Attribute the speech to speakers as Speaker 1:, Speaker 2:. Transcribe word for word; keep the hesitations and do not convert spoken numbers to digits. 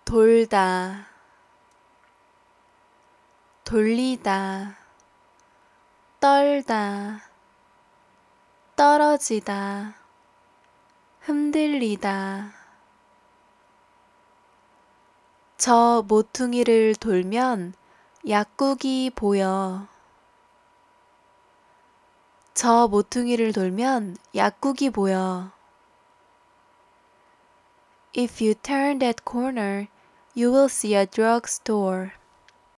Speaker 1: 돌다, 돌리다, 떨다, 떨어지다, 흔들리다. 저 모퉁이를 돌면 약국이 보여. 저 모퉁이를 돌면 약국이 보여. If you turn that corner, you will see a drugstore.